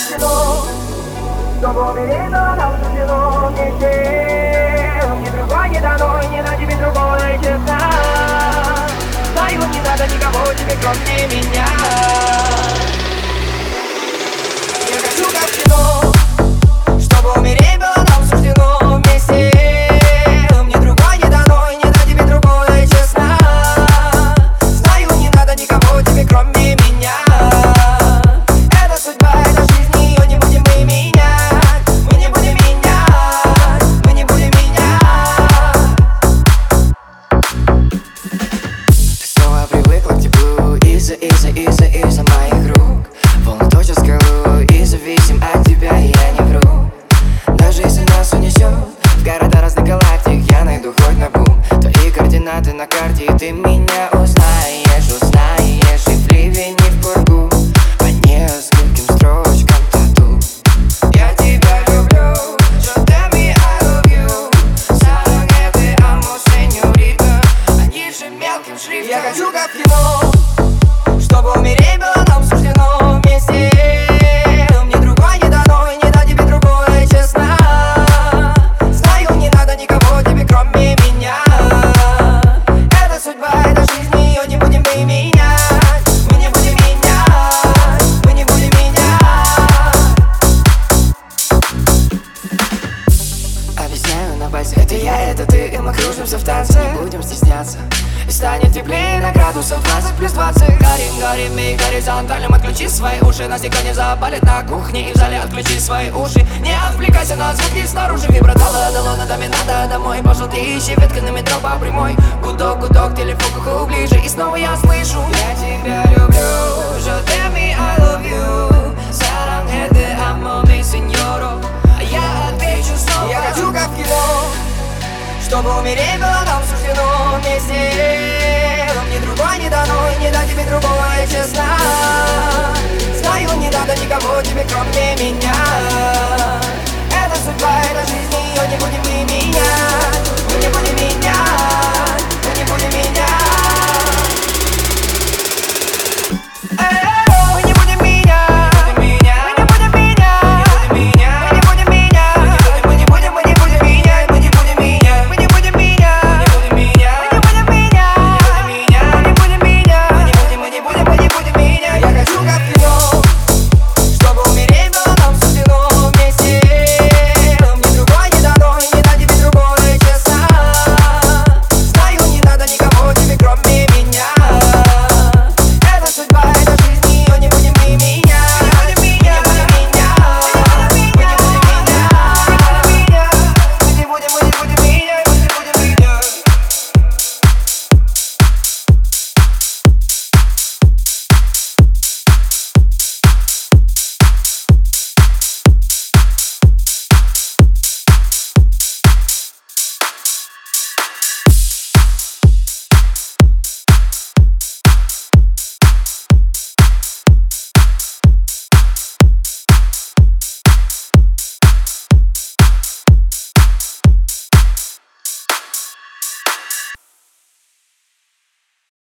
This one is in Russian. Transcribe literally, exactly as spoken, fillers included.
суждено, чтобы умереть, но нам суждено вместе. Ни другой не дано, не на тебе другого, честно. Знаю, не надо никого тебе, кроме меня. Я хочу как в кино, чтобы умереть было нам суждено вместе. Мне другой не дано, не на тебе другое, честно. Знаю, не надо никого тебе, кроме меня. Это судьба, это жизнь, ее не будем мы менять. Мы не будем менять, мы не будем менять. Ты снова привыкла к теплу из-за, из-за, из-за, из-за моих рук. Волны точат скалу и зависим от тебя, и я не вру. Даже если нас унесет в города разных галактик, я найду хоть на бум твои координаты на карте, и ты меня узнаешь, узнаешь. И в ливень, и в пургу по нескольким строчкам тату. Я тебя люблю, so tell me I love you. Сарang это амо, сеньорита, они же мелким шрифтом. Я хочу как в кино, чтобы умереть было нам суждено вместе. Мне другой не дано, и не дать тебе другое, честно. Знаю, не надо никого тебе, кроме меня. Это судьба, это жизнь, ее не будем мы менять. Мы не будем менять, мы не будем менять. Объясняю на базе, это я, это ты, и мы кружимся в танце. Не будем стесняться, и станет теплее на градусов двадцать плюс двадцать. Горим, горим и горизонтальным отключи свои уши. Нас никто не запалит на кухне и в зале, отключи свои уши. Не отвлекайся на звуки снаружи. Вибратала, дало, надо мне надо домой. Пошел ты ищи ветка на метро по прямой. Гудок, гудок, телефон к уху ближе, и снова я слышу: я тебя люблю, so tell me I love you. Сарang это амо, ми сеньоро. А я отвечу снова: Я хочу как в кино, чтобы умереть было нам суждено вместе. Мне другой не дано, и не дать тебе другое, честно. Знаю, не надо никого тебе, кроме меня. Это судьба, это жизнь, ее не будем мы менять.